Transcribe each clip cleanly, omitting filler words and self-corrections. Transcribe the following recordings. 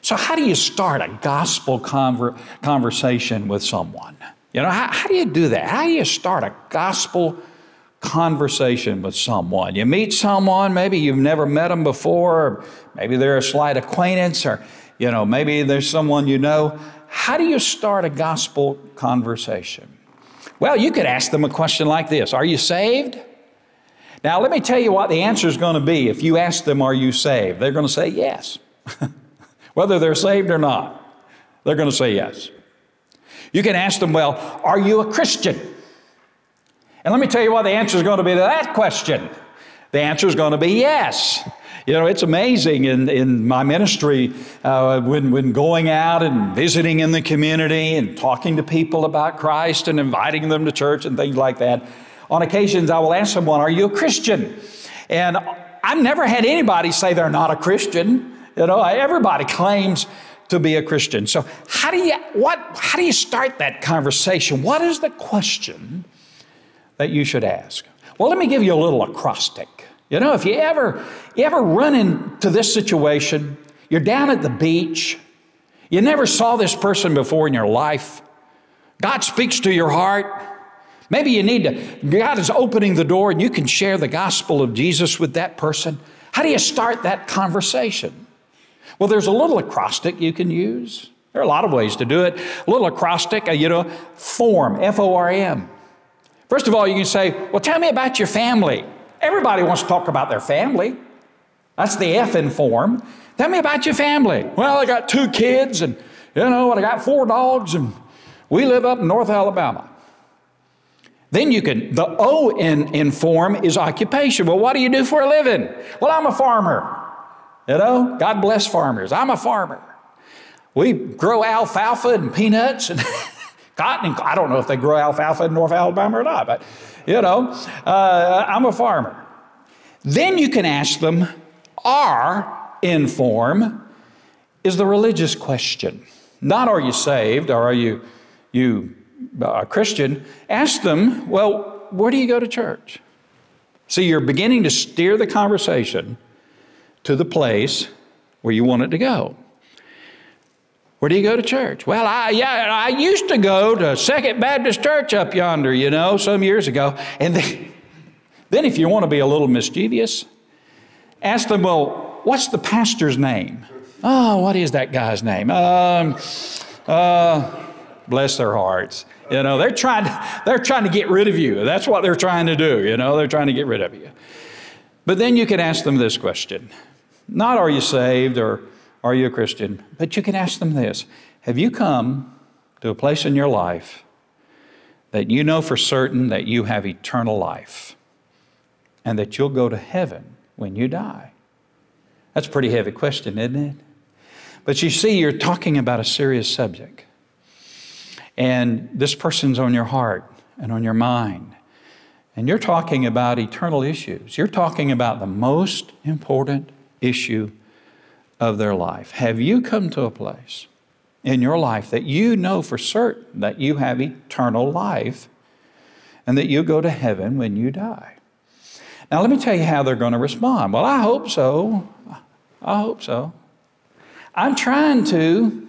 So how do you start a gospel conversation with someone? How do you do that? How do you start a gospel conversation with someone? You meet someone, maybe you've never met them before, or maybe they're a slight acquaintance, or maybe there's someone you know. How do you start a gospel conversation? Well, you could ask them a question like this: are you saved? Now, let me tell you what the answer is going to be. If you ask them, are you saved? They're going to say yes. Whether they're saved or not, they're going to say yes. You can ask them, well, are you a Christian? And let me tell you what the answer is going to be to that question. The answer is going to be yes. It's amazing in my ministry when going out and visiting in the community and talking to people about Christ and inviting them to church and things like that. On occasions, I will ask someone, are you a Christian? And I've never had anybody say they're not a Christian. Everybody claims to be a Christian. So how do you start that conversation? What is the question that you should ask? Well, let me give you a little acrostic. If you ever run into this situation, you're down at the beach, you never saw this person before in your life, God speaks to your heart, maybe God is opening the door and you can share the gospel of Jesus with that person. How do you start that conversation? Well, there's a little acrostic you can use. There are a lot of ways to do it. A little acrostic, form, F-O-R-M. First of all, you can say, well, tell me about your family. Everybody wants to talk about their family. That's the F in form. Tell me about your family. Well, I got 2 kids and, I got 4 dogs and we live up in North Alabama. Then the O in form is occupation. Well, what do you do for a living? Well, I'm a farmer. God bless farmers. I'm a farmer. We grow alfalfa and peanuts and cotton. I don't know if they grow alfalfa in North Alabama or not, but, I'm a farmer. Then you can ask them, R in form is the religious question. Not are you saved or are you a Christian? Ask them, well, where do you go to church? See, you're beginning to steer the conversation to the place where you want it to go. Where do you go to church? Well, I used to go to Second Baptist Church up yonder, some years ago. And then if you want to be a little mischievous, ask them, well, what's the pastor's name? Oh, what is that guy's name? Bless their hearts. They're trying to get rid of you. That's what they're trying to do. They're trying to get rid of you. But then you can ask them this question. Not are you saved or are you a Christian? But you can ask them this. Have you come to a place in your life that you know for certain that you have eternal life and that you'll go to heaven when you die? That's a pretty heavy question, isn't it? But you see, you're talking about a serious subject. And this person's on your heart and on your mind. And you're talking about eternal issues. You're talking about the most important issue of their life. Have you come to a place in your life that you know for certain that you have eternal life and that you go to heaven when you die? Now, let me tell you how they're going to respond. Well, I hope so. I hope so. I'm trying to.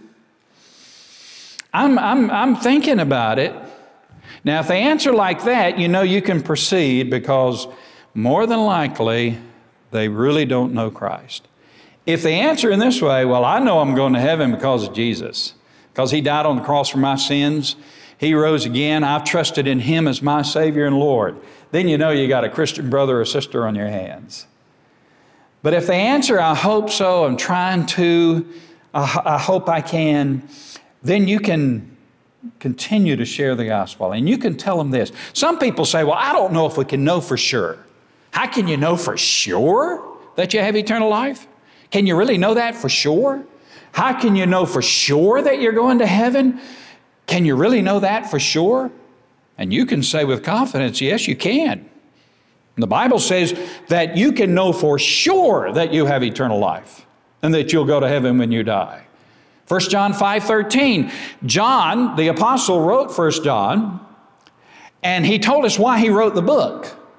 I'm thinking about it. Now, if they answer like that, you can proceed because more than likely they really don't know Christ. If they answer in this way, well, I know I'm going to heaven because of Jesus, because He died on the cross for my sins. He rose again. I've trusted in Him as my Savior and Lord. Then you got a Christian brother or sister on your hands. But if they answer, I hope so, I'm trying to, I hope I can, then you can continue to share the gospel. And you can tell them this. Some people say, well, I don't know if we can know for sure. How can you know for sure that you have eternal life? Can you really know that for sure? How can you know for sure that you're going to heaven? Can you really know that for sure? And you can say with confidence, yes, you can. The Bible says that you can know for sure that you have eternal life and that you'll go to heaven when you die. 1 John 5:13. John, the apostle, wrote 1 John, and he told us why he wrote the book.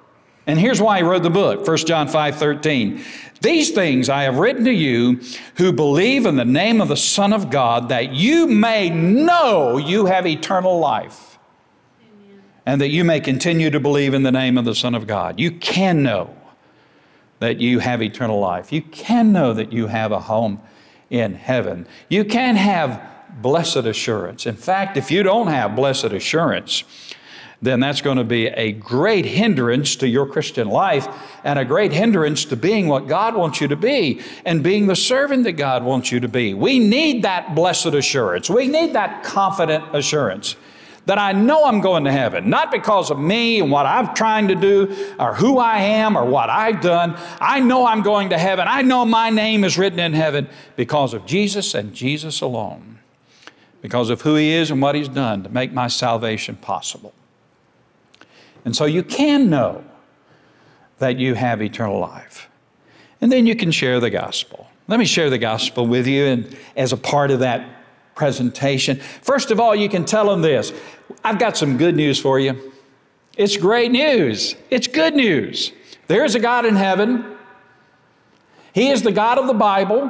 And here's why he wrote the book, 1 John 5:13. These things I have written to you who believe in the name of the Son of God, that you may know you have eternal life. Amen. And that you may continue to believe in the name of the Son of God. You can know that you have eternal life. You can know that you have a home in heaven. You can have blessed assurance. In fact, if you don't have blessed assurance, then that's going to be a great hindrance to your Christian life and a great hindrance to being what God wants you to be and being the servant that God wants you to be. We need that blessed assurance. We need that confident assurance that I know I'm going to heaven, not because of me and what I'm trying to do or who I am or what I've done. I know I'm going to heaven. I know my name is written in heaven because of Jesus and Jesus alone, because of who He is and what He's done to make my salvation possible. And so you can know that you have eternal life. And then you can share the gospel. Let me share the gospel with you and as a part of that presentation. First of all, you can tell them this. I've got some good news for you. It's great news. It's good news. There is a God in heaven. He is the God of the Bible.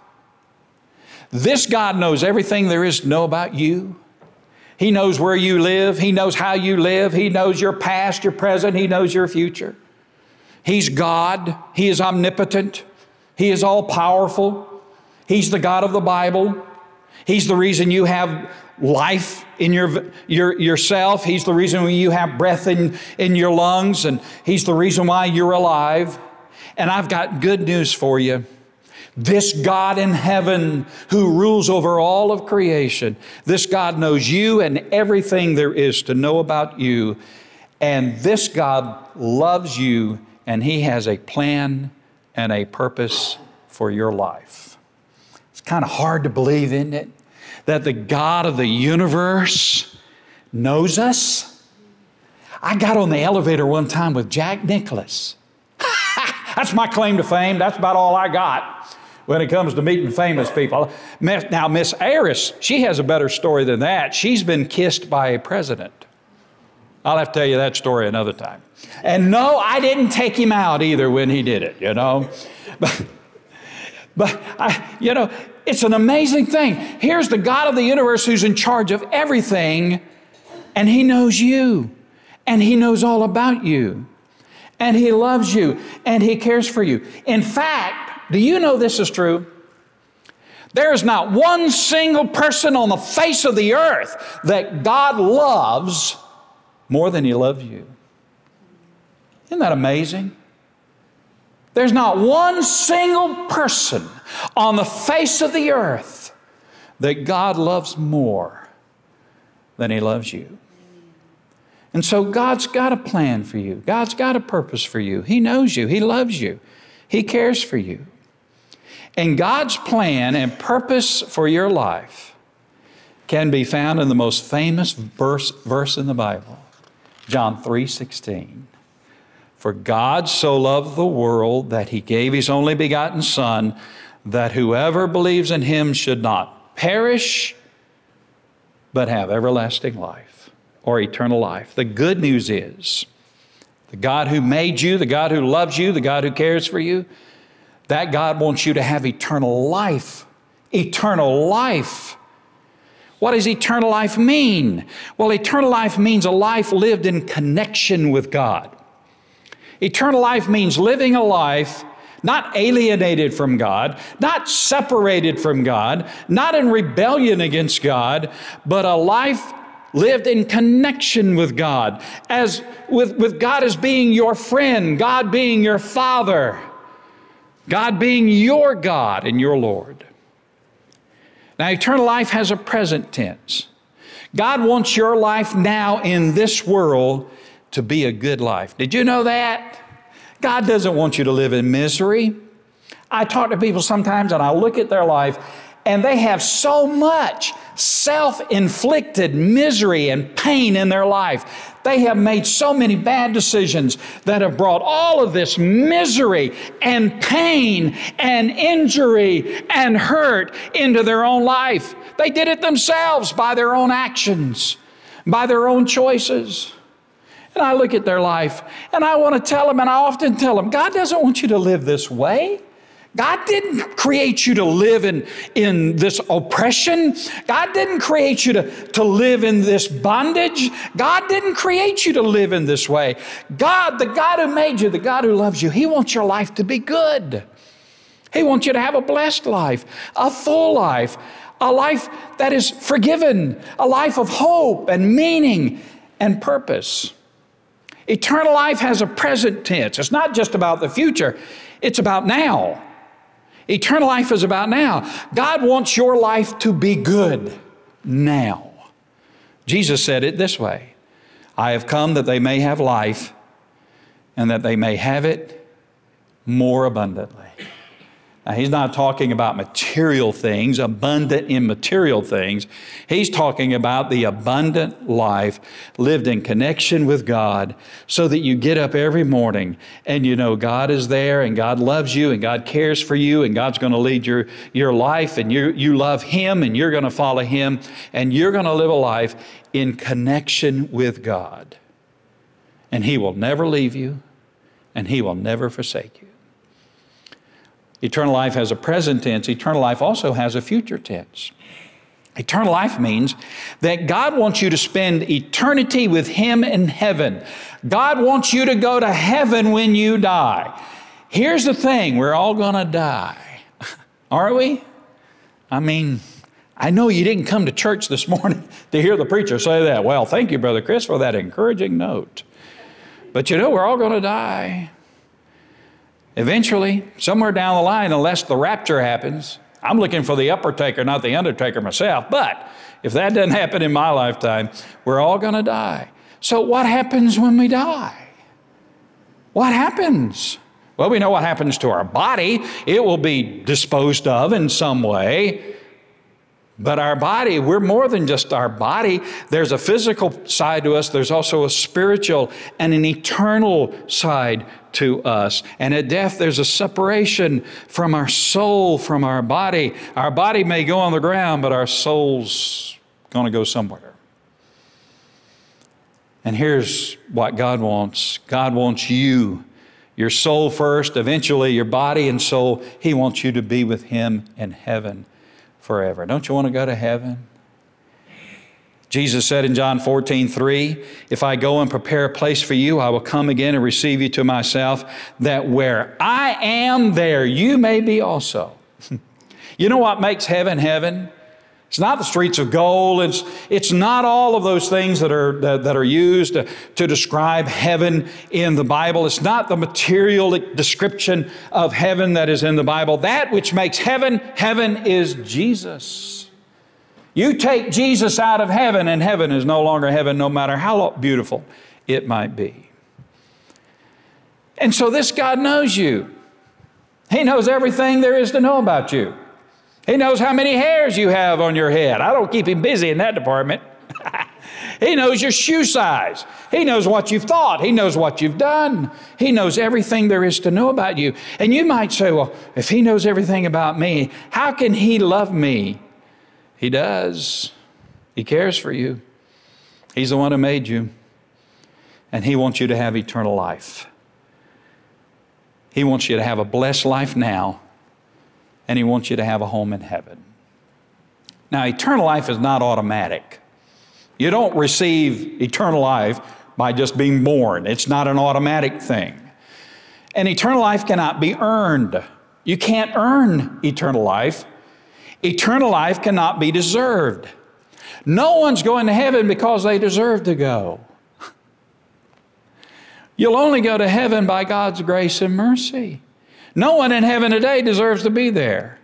This God knows everything there is to know about you. He knows where you live. He knows how you live. He knows your past, your present. He knows your future. He's God. He is omnipotent. He is all-powerful. He's the God of the Bible. He's the reason you have life in yourself. He's the reason you have breath in your lungs, and He's the reason why you're alive. And I've got good news for you. This God in heaven who rules over all of creation, this God knows you and everything there is to know about you. And this God loves you, and He has a plan and a purpose for your life. It's kind of hard to believe, isn't it? That the God of the universe knows us. I got on the elevator one time with Jack Nicklaus. That's my claim to fame. That's about all I got when it comes to meeting famous people. Now, Miss Aris, she has a better story than that. She's been kissed by a president. I'll have to tell you that story another time. And no, I didn't take him out either when he did it, you know. But it's an amazing thing. Here's the God of the universe who's in charge of everything, and He knows you, and He knows all about you, and He loves you, and He cares for you. In fact, do you know this is true? There is not one single person on the face of the earth that God loves more than He loves you. Isn't that amazing? There's not one single person on the face of the earth that God loves more than He loves you. And so God's got a plan for you. God's got a purpose for you. He knows you. He loves you. He cares for you. And God's plan and purpose for your life can be found in the most famous verse in the Bible, John 3:16. For God so loved the world that He gave His only begotten Son, that whoever believes in Him should not perish, but have everlasting life or eternal life. The good news is the God who made you, the God who loves you, the God who cares for you, that God wants you to have eternal life. Eternal life. What does eternal life mean? Well, eternal life means a life lived in connection with God. Eternal life means living a life not alienated from God, not separated from God, not in rebellion against God, but a life lived in connection with God, as with God as being your friend, God being your Father, God being your God and your Lord. Now, eternal life has a present tense. God wants your life now in this world to be a good life. Did you know that? God doesn't want you to live in misery. I talk to people sometimes and I look at their life and they have so much self-inflicted misery and pain in their life. They have made so many bad decisions that have brought all of this misery and pain and injury and hurt into their own life. They did it themselves by their own actions, by their own choices. And I look at their life and I want to tell them, and I often tell them, God doesn't want you to live this way. God didn't create you to live in this oppression. God didn't create you to live in this bondage. God didn't create you to live in this way. God, the God who made you, the God who loves you, He wants your life to be good. He wants you to have a blessed life, a full life, a life that is forgiven, a life of hope and meaning and purpose. Eternal life has a present tense. It's not just about the future. It's about now. Eternal life is about now. God wants your life to be good now. Jesus said it this way, I have come that they may have life and that they may have it more abundantly. Now, He's not talking about material things, abundant in material things. He's talking about the abundant life lived in connection with God so that you get up every morning and you know God is there and God loves you and God cares for you and God's going to lead your life and you love Him and you're going to follow Him and you're going to live a life in connection with God. And He will never leave you and He will never forsake you. Eternal life has a present tense. Eternal life also has a future tense. Eternal life means that God wants you to spend eternity with Him in heaven. God wants you to go to heaven when you die. Here's the thing, we're all going to die. Aren't we? I mean, I know you didn't come to church this morning to hear the preacher say that. Well, thank you, Brother Chris, for that encouraging note. But you know, we're all going to die. Eventually, somewhere down the line, unless the rapture happens, I'm looking for the upper taker, not the undertaker myself. But if that doesn't happen in my lifetime, we're all going to die. So what happens when we die? What happens? Well, we know what happens to our body. It will be disposed of in some way. But our body, we're more than just our body. There's a physical side to us. There's also a spiritual and an eternal side to us. And at death, there's a separation from our soul, from our body. Our body may go on the ground, but our soul's going to go somewhere. And here's what God wants. God wants you, your soul first, eventually your body and soul. He wants you to be with Him in heaven forever. Don't you want to go to heaven? Jesus said in John 14:3, if I go and prepare a place for you, I will come again and receive you to myself, that where I am, there you may be also. You know what makes heaven heaven? It's not the streets of gold. It's not all of those things that are used to describe heaven in the Bible. It's not the material description of heaven that is in the Bible. That which makes heaven, heaven is Jesus. You take Jesus out of heaven and heaven is no longer heaven, no matter how beautiful it might be. And so this God knows you. He knows everything there is to know about you. He knows how many hairs you have on your head. I don't keep Him busy in that department. He knows your shoe size. He knows what you've thought. He knows what you've done. He knows everything there is to know about you. And you might say, well, if He knows everything about me, how can He love me? He does. He cares for you. He's the one who made you. And He wants you to have eternal life. He wants you to have a blessed life now. And He wants you to have a home in heaven. Now, eternal life is not automatic. You don't receive eternal life by just being born. It's not an automatic thing. And eternal life cannot be earned. You can't earn eternal life. Eternal life cannot be deserved. No one's going to heaven because they deserve to go. You'll only go to heaven by God's grace and mercy. No one in heaven today deserves to be there.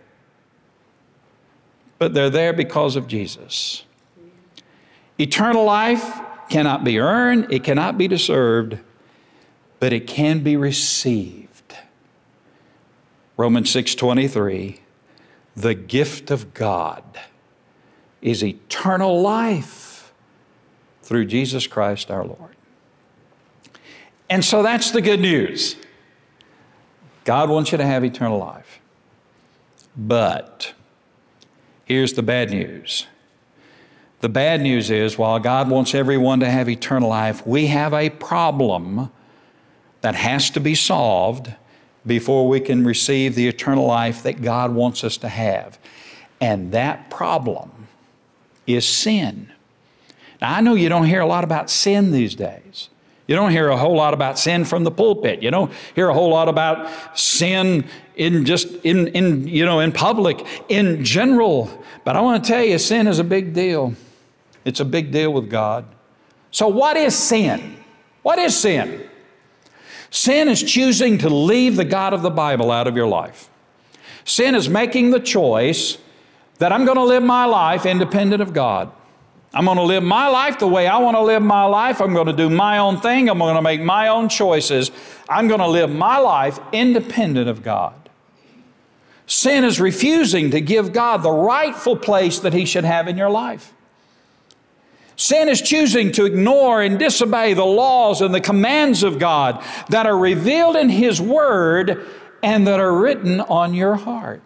But they're there because of Jesus. Eternal life cannot be earned, it cannot be deserved, but it can be received. Romans 6:23, the gift of God is eternal life through Jesus Christ our Lord. And so that's the good news. God wants you to have eternal life. But here's the bad news. The bad news is, while God wants everyone to have eternal life, we have a problem that has to be solved before we can receive the eternal life that God wants us to have. And that problem is sin. Now, I know you don't hear a lot about sin these days. You don't hear a whole lot about sin from the pulpit. You don't hear a whole lot about sin in public, in general. But I want to tell you, sin is a big deal. It's a big deal with God. So what is sin? What is sin? Sin is choosing to leave the God of the Bible out of your life. Sin is making the choice that I'm going to live my life independent of God. I'm going to live my life the way I want to live my life. I'm going to do my own thing. I'm going to make my own choices. I'm going to live my life independent of God. Sin is refusing to give God the rightful place that He should have in your life. Sin is choosing to ignore and disobey the laws and the commands of God that are revealed in His Word and that are written on your heart.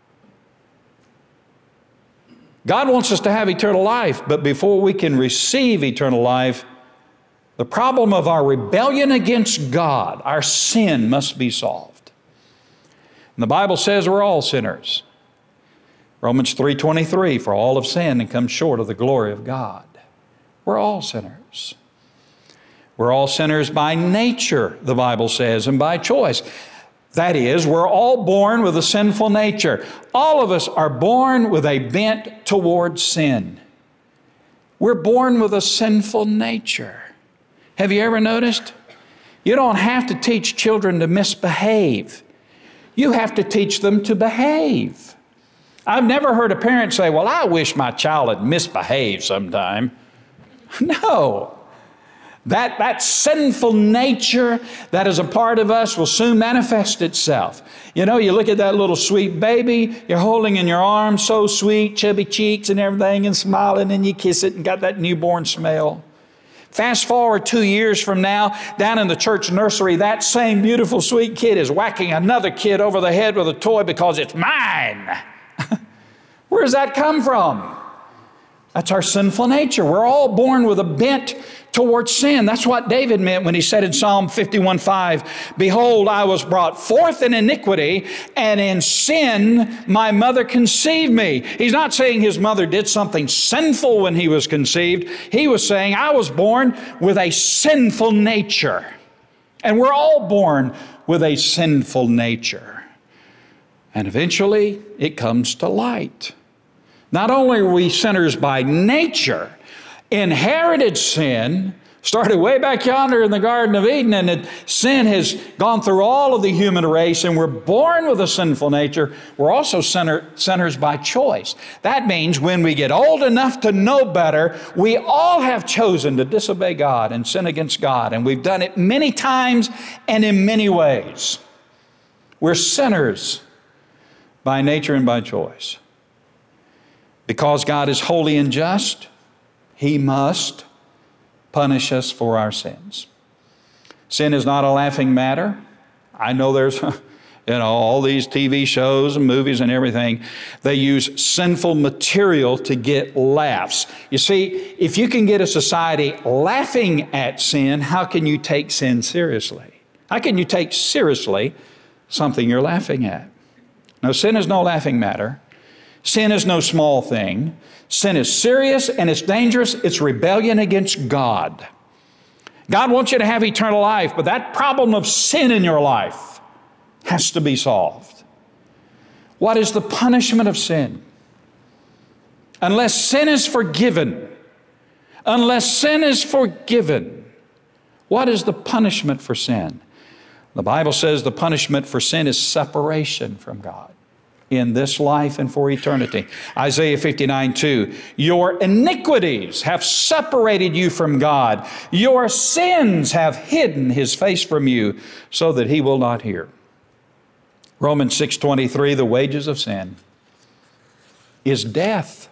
God wants us to have eternal life, but before we can receive eternal life, the problem of our rebellion against God, our sin, must be solved. And the Bible says we're all sinners. Romans 3:23, for all have sinned and come short of the glory of God. We're all sinners. We're all sinners by nature, the Bible says, and by choice. That is, we're all born with a sinful nature. All of us are born with a bent toward sin. We're born with a sinful nature. Have you ever noticed? You don't have to teach children to misbehave. You have to teach them to behave. I've never heard a parent say, well, I wish my child had misbehaved sometime. No. That sinful nature that is a part of us will soon manifest itself. You know, you look at that little sweet baby you're holding in your arms, so sweet, chubby cheeks and everything, and smiling, and you kiss it and got that newborn smell. Fast forward 2 years from now, down in the church nursery, that same beautiful sweet kid is whacking another kid over the head with a toy because it's mine. Where does that come from? That's our sinful nature. We're all born with a bent towards sin. That's what David meant when he said in Psalm 51:5, behold, I was brought forth in iniquity, and in sin my mother conceived me. He's not saying his mother did something sinful when he was conceived. He was saying, I was born with a sinful nature. And we're all born with a sinful nature. And eventually it comes to light. Not only are we sinners by nature, inherited sin started way back yonder in the Garden of Eden, and sin has gone through all of the human race, and we're born with a sinful nature. We're also sinners by choice. That means when we get old enough to know better, we all have chosen to disobey God and sin against God, and we've done it many times and in many ways. We're sinners by nature and by choice. Because God is holy and just, He must punish us for our sins. Sin is not a laughing matter. I know there's, all these TV shows and movies and everything. They use sinful material to get laughs. You see, if you can get a society laughing at sin, how can you take sin seriously? How can you take seriously something you're laughing at? No, sin is no laughing matter. Sin is no small thing. Sin is serious and it's dangerous. It's rebellion against God. God wants you to have eternal life, but that problem of sin in your life has to be solved. What is the punishment of sin? Unless sin is forgiven, what is the punishment for sin? The Bible says the punishment for sin is separation from God in this life and for eternity. Isaiah 59:2, your iniquities have separated you from God. Your sins have hidden His face from you so that He will not hear. Romans 6:23, the wages of sin is death.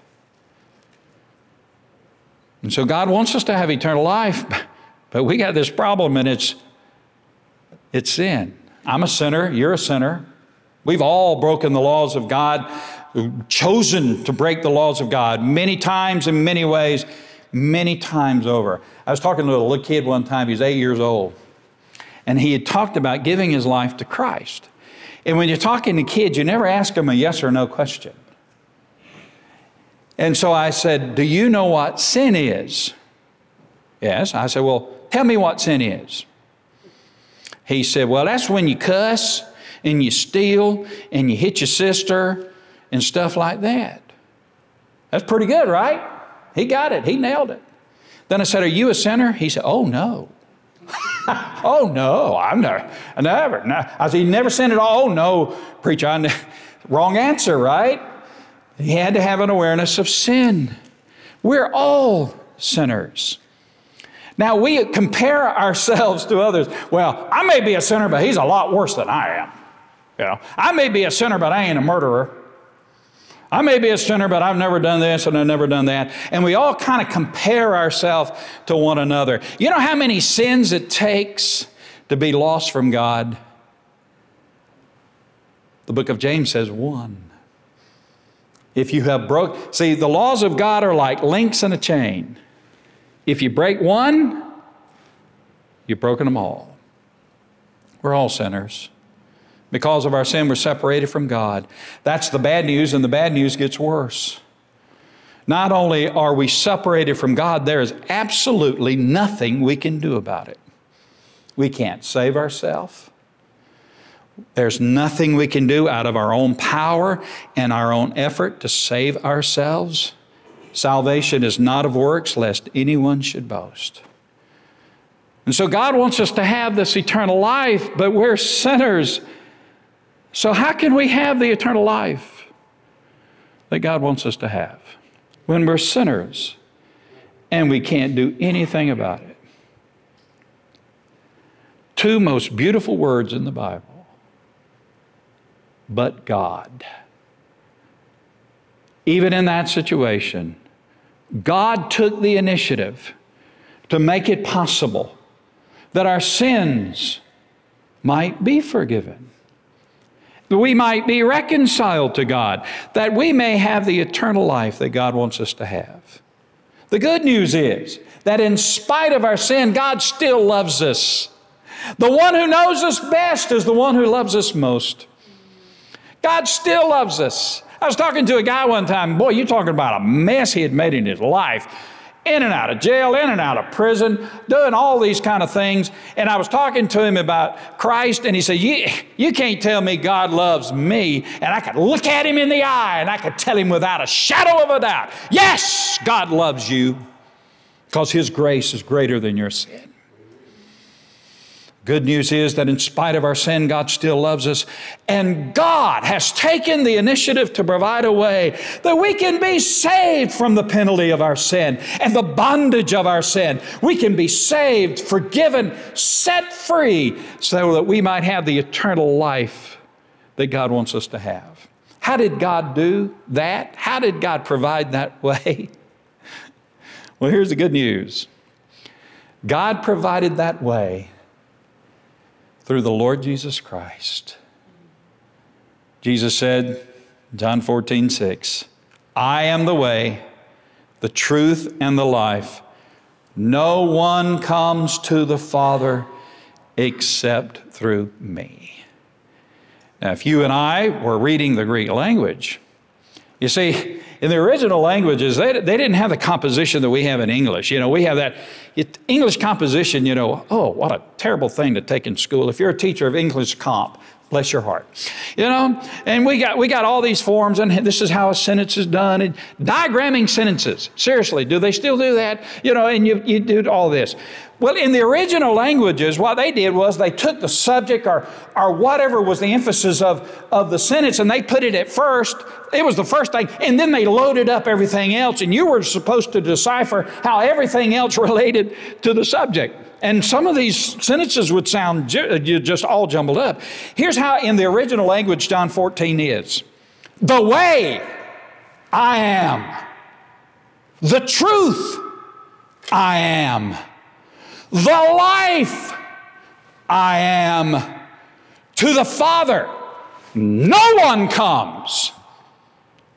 And so God wants us to have eternal life, but we got this problem, and it's sin. I'm a sinner, you're a sinner. We've all broken the laws of God chosen to break the laws of God many times in many ways, many times over. I was talking to a little kid one time, he was 8 years old, and he had talked about giving his life to Christ. And when you're talking to kids, you never ask them a yes or no question. And so I said, do you know what sin is? Yes. I said, well, tell me what sin is. He said, well, that's when you cuss and you steal and you hit your sister and stuff like that. That's pretty good, right? He got it. He nailed it. Then I said, are you a sinner? He said, oh, no. Oh, no, I never. No. I said, you never sinned at all? Oh, no, preacher. Wrong answer, right? He had to have an awareness of sin. We're all sinners. Now, we compare ourselves to others. Well, I may be a sinner, but he's a lot worse than I am. You know, I may be a sinner, but I ain't a murderer. I may be a sinner, but I've never done this and I've never done that. And we all kind of compare ourselves to one another. You know how many sins it takes to be lost from God? The book of James says 1. If you have see, the laws of God are like links in a chain. If you break one, you've broken them all. We're all sinners. Because of our sin, we're separated from God. That's the bad news, and the bad news gets worse. Not only are we separated from God, there is absolutely nothing we can do about it. We can't save ourselves. There's nothing we can do out of our own power and our own effort to save ourselves. Salvation is not of works, lest anyone should boast. And so God wants us to have this eternal life, but we're sinners. So how can we have the eternal life that God wants us to have when we're sinners and we can't do anything about it? Two most beautiful words in the Bible. But God. Even in that situation, God took the initiative to make it possible that our sins might be forgiven, that we might be reconciled to God, that we may have the eternal life that God wants us to have. The good news is that in spite of our sin, God still loves us. The one who knows us best is the one who loves us most. God still loves us. I was talking to a guy one time, boy, you're talking about a mess he had made in his life. In and out of jail, in and out of prison, doing all these kind of things. And I was talking to him about Christ, and he said, you can't tell me God loves me. And I could look at him in the eye, and I could tell him without a shadow of a doubt, yes, God loves you, because His grace is greater than your sin. Good news is that in spite of our sin, God still loves us. And God has taken the initiative to provide a way that we can be saved from the penalty of our sin and the bondage of our sin. We can be saved, forgiven, set free, so that we might have the eternal life that God wants us to have. How did God do that? How did God provide that way? Well, here's the good news. God provided that way through the Lord Jesus Christ. Jesus said, John 14:6, I am the way, the truth, and the life. No one comes to the Father except through me. Now, if you and I were reading the Greek language, you see, in the original languages, they didn't have the composition that we have in English. You know, we have that English composition, you know, oh, what a terrible thing to take in school. If you're a teacher of English comp, bless your heart. You know, and we got all these forms, and this is how a sentence is done, and diagramming sentences. Seriously, do they still do that? You know, and you do all this. Well, in the original languages, what they did was they took the subject or whatever was the emphasis of the sentence, and they put it at first. It was the first thing, and then they loaded up everything else, and you were supposed to decipher how everything else related to the subject. And some of these sentences would sound just all jumbled up. Here's how in the original language John 14 is. The way I am. The truth I am. The life I am. To the Father no one comes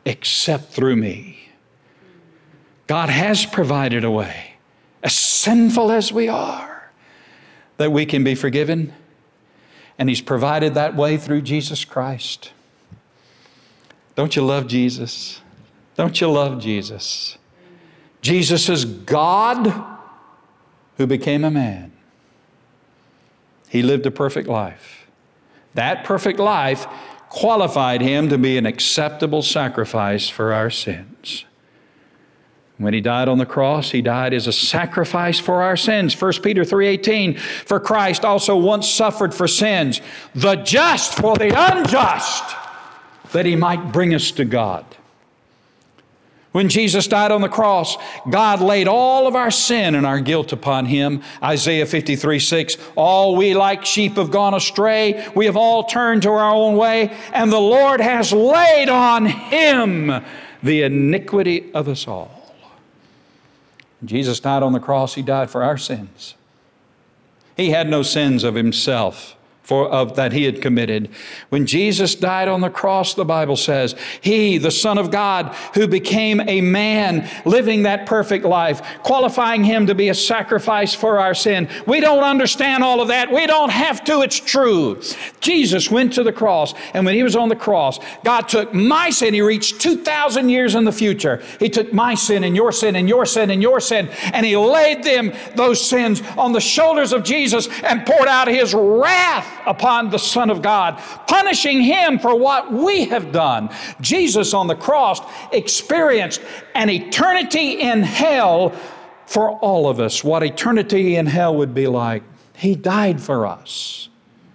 except through me. God has provided a way, as sinful as we are, that we can be forgiven. And He's provided that way through Jesus Christ. Don't you love Jesus? Don't you love Jesus? Jesus is God who became a man. He lived a perfect life. That perfect life qualified Him to be an acceptable sacrifice for our sins. When He died on the cross, He died as a sacrifice for our sins. 1 Peter 3:18, for Christ also once suffered for sins, the just for the unjust, that He might bring us to God. When Jesus died on the cross, God laid all of our sin and our guilt upon Him. Isaiah 53:6, all we like sheep have gone astray. We have all turned to our own way, and the Lord has laid on Him the iniquity of us all. When Jesus died on the cross, He died for our sins. He had no sins of Himself that He had committed. When Jesus died on the cross, the Bible says, He, the Son of God, who became a man, living that perfect life, qualifying Him to be a sacrifice for our sin. We don't understand all of that. We don't have to. It's true. Jesus went to the cross, and when He was on the cross, God took my sin. He reached 2,000 years in the future. He took my sin and your sin and your sin and your sin, and He laid those sins on the shoulders of Jesus and poured out His wrath upon the Son of God, punishing Him for what we have done. Jesus on the cross experienced an eternity in hell for all of us. What eternity in hell would be like. He died for us.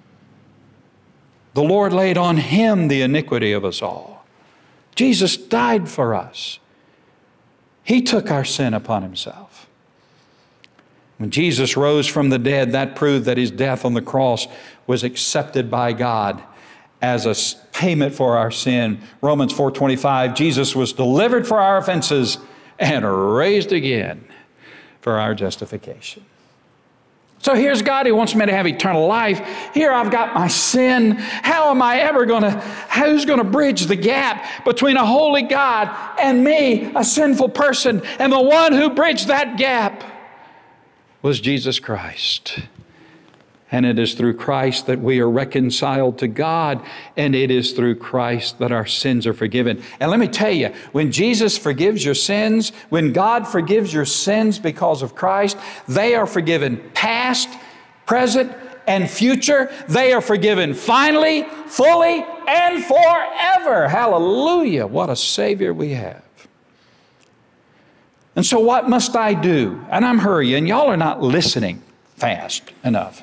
The Lord laid on Him the iniquity of us all. Jesus died for us. He took our sin upon Himself. When Jesus rose from the dead, that proved that His death on the cross was accepted by God as a payment for our sin. Romans 4:25, Jesus was delivered for our offenses and raised again for our justification. So here's God. He wants me to have eternal life. Here I've got my sin. How am I ever who's going to bridge the gap between a holy God and me, a sinful person? And the one who bridged that gap was Jesus Christ. And it is through Christ that we are reconciled to God, and it is through Christ that our sins are forgiven. And let me tell you, when Jesus forgives your sins, when God forgives your sins because of Christ, they are forgiven past, present, and future. They are forgiven finally, fully, and forever. Hallelujah. What a Savior we have. And so what must I do? And I'm hurrying. Y'all are not listening fast enough.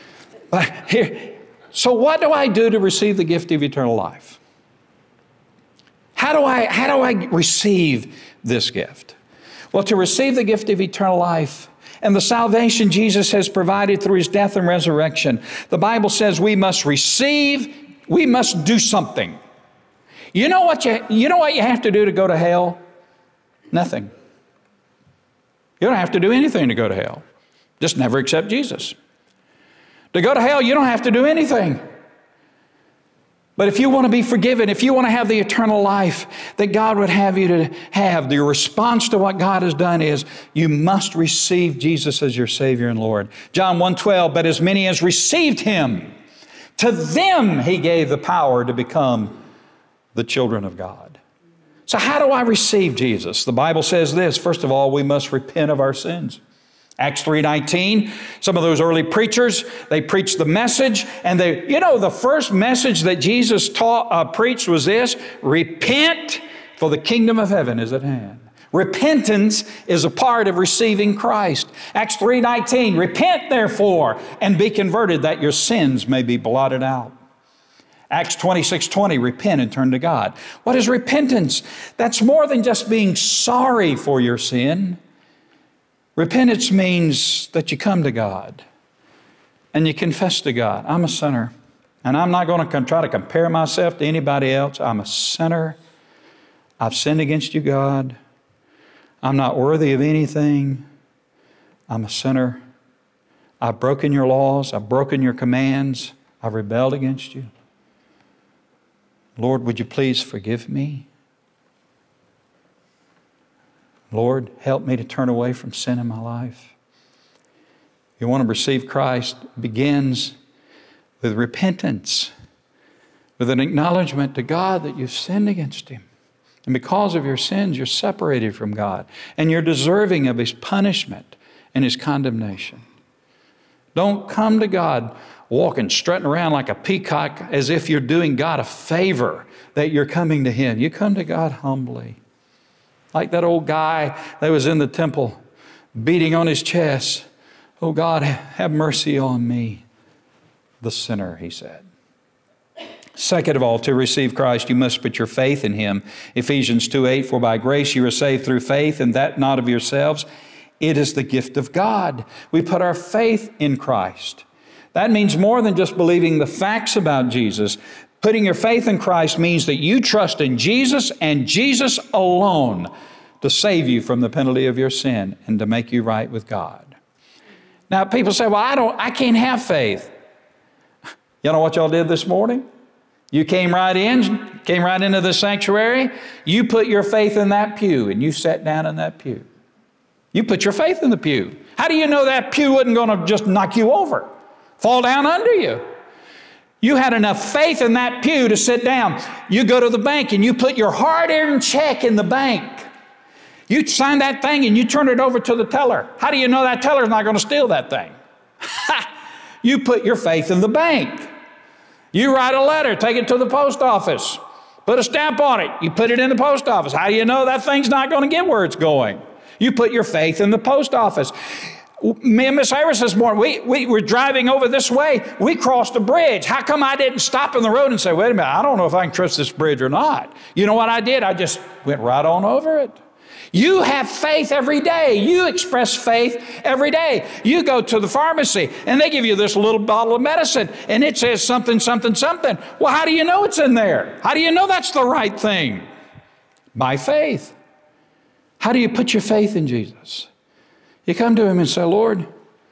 So what do I do to receive the gift of eternal life? How do I receive this gift? Well, to receive the gift of eternal life and the salvation Jesus has provided through His death and resurrection, the Bible says we must do something. You know what you have to do to go to hell? Nothing. You don't have to do anything to go to hell. Just never accept Jesus. To go to hell, you don't have to do anything. But if you want to be forgiven, if you want to have the eternal life that God would have you to have, the response to what God has done is you must receive Jesus as your Savior and Lord. John 1:12, but as many as received Him, to them He gave the power to become the children of God. So how do I receive Jesus? The Bible says this, first of all, we must repent of our sins. Acts 3:19, some of those early preachers, they preached the message, and the first message that Jesus preached was this: repent, for the kingdom of heaven is at hand. Repentance is a part of receiving Christ. Acts 3:19, repent therefore and be converted that your sins may be blotted out. Acts 26:20, repent and turn to God. What is repentance? That's more than just being sorry for your sin. Repentance means that you come to God and you confess to God, I'm a sinner, and I'm not going to try to compare myself to anybody else. I'm a sinner. I've sinned against you, God. I'm not worthy of anything. I'm a sinner. I've broken your laws. I've broken your commands. I've rebelled against you. Lord, would you please forgive me? Lord, help me to turn away from sin in my life. You want to receive Christ, it begins with repentance, with an acknowledgement to God that you've sinned against Him. And because of your sins, you're separated from God. And you're deserving of His punishment and His condemnation. Don't come to God walking, strutting around like a peacock as if you're doing God a favor that you're coming to Him. You come to God humbly. Like that old guy that was in the temple beating on his chest. Oh God, have mercy on me, the sinner, he said. Second of all, to receive Christ, you must put your faith in Him. Ephesians 2:8, for by grace you are saved through faith, and that not of yourselves. It is the gift of God. We put our faith in Christ. That means more than just believing the facts about Jesus. Putting your faith in Christ means that you trust in Jesus and Jesus alone to save you from the penalty of your sin and to make you right with God. Now, people say, well, I can't have faith. You know what y'all did this morning? You came right into the sanctuary. You put your faith in that pew and you sat down in that pew. You put your faith in the pew. How do you know that pew wasn't going to just knock you over, fall down under you? You had enough faith in that pew to sit down. You go to the bank and you put your hard-earned check in the bank. You sign that thing and you turn it over to the teller. How do you know that teller's not going to steal that thing? You put your faith in the bank. You write a letter, take it to the post office, put a stamp on it. You put it in the post office. How do you know that thing's not going to get where it's going? You put your faith in the post office. Me and Miss Iris this morning, we were driving over this way. We crossed a bridge. How come I didn't stop in the road and say, wait a minute, I don't know if I can trust this bridge or not? You know what I did? I just went right on over it. You have faith every day. You express faith every day. You go to the pharmacy and they give you this little bottle of medicine and it says something, something, something. Well, how do you know it's in there? How do you know that's the right thing? By faith. How do you put your faith in Jesus? You come to Him and say, Lord,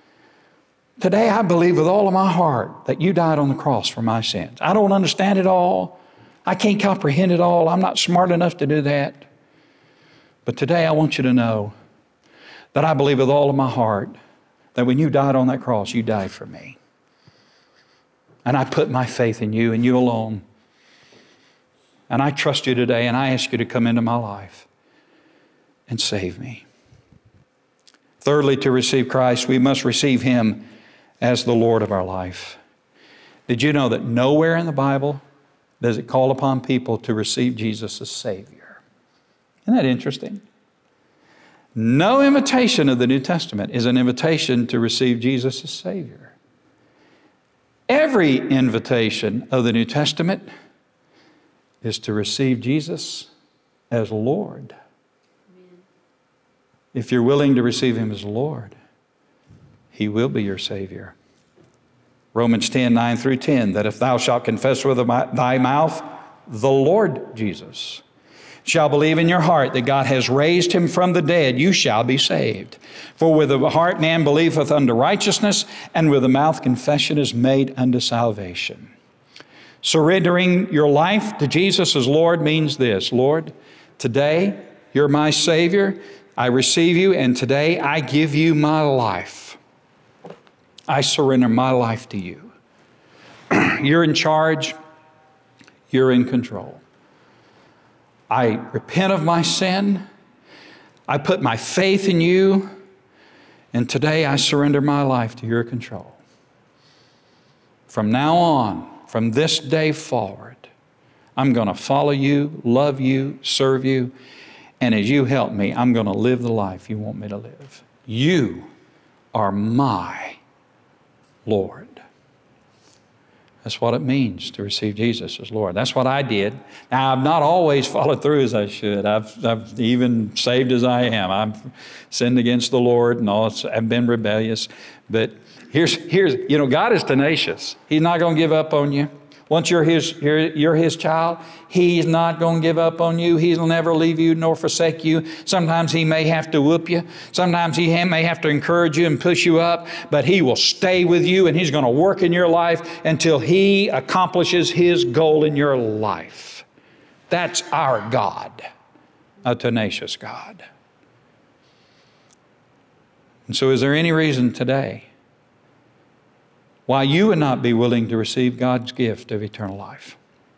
today I believe with all of my heart that you died on the cross for my sins. I don't understand it all. I can't comprehend it all. I'm not smart enough to do that. But today I want you to know that I believe with all of my heart that when you died on that cross, you died for me. And I put my faith in you and you alone. And I trust you today and I ask you to come into my life and save me. Thirdly, to receive Christ, we must receive Him as the Lord of our life. Did you know that nowhere in the Bible does it call upon people to receive Jesus as Savior? Isn't that interesting? No invitation of the New Testament is an invitation to receive Jesus as Savior. Every invitation of the New Testament is to receive Jesus as Lord. If you're willing to receive Him as Lord, He will be your Savior. Romans 10:9-10, that if thou shalt confess with thy mouth the Lord Jesus, shall believe in your heart that God has raised Him from the dead, you shall be saved. For with the heart man believeth unto righteousness, and with the mouth confession is made unto salvation. Surrendering your life to Jesus as Lord means this: Lord, today you're my Savior. I receive you, and today I give you my life. I surrender my life to you. You're in charge. You're in control. I repent of my sin. I put my faith in you. And today I surrender my life to your control. From now on, from this day forward, I'm going to follow you, love you, serve you. And as you help me, I'm going to live the life you want me to live. You are my Lord. That's what it means to receive Jesus as Lord. That's what I did. Now, I've not always followed through as I should. I've even saved as I am. I've sinned against the Lord and all. I've been rebellious. But here's God is tenacious. He's not going to give up on you. Once you're His child, He's not going to give up on you. He'll never leave you nor forsake you. Sometimes He may have to whoop you. Sometimes He may have to encourage you and push you up, but He will stay with you and He's going to work in your life until He accomplishes His goal in your life. That's our God, a tenacious God. And so is there any reason today why you would not be willing to receive God's gift of eternal life?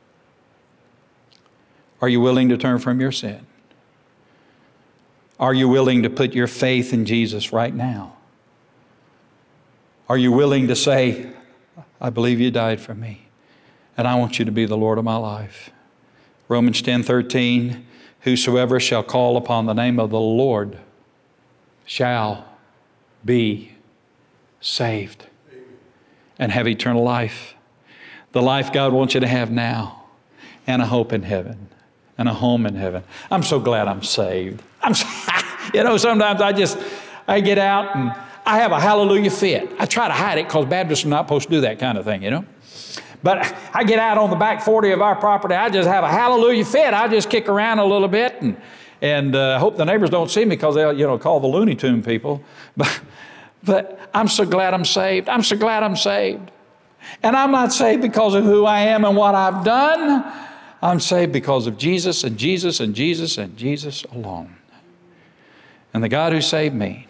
Are you willing to turn from your sin? Are you willing to put your faith in Jesus right now? Are you willing to say, I believe you died for me, and I want you to be the Lord of my life? Romans 10:13, whosoever shall call upon the name of the Lord shall be saved and have eternal life. The life God wants you to have now, and a hope in heaven, and a home in heaven. I'm so glad I'm saved. Sometimes I get out and I have a hallelujah fit. I try to hide it because Baptists are not supposed to do that kind of thing, But I get out on the back 40 of our property. I just have a hallelujah fit. I just kick around a little bit and hope the neighbors don't see me because they'll call the Looney Tune people. But I'm so glad I'm saved. I'm so glad I'm saved. And I'm not saved because of who I am and what I've done. I'm saved because of Jesus and Jesus and Jesus and Jesus alone. And the God who saved me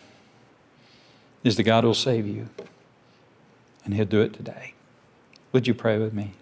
is the God who will save you. And He'll do it today. Would you pray with me?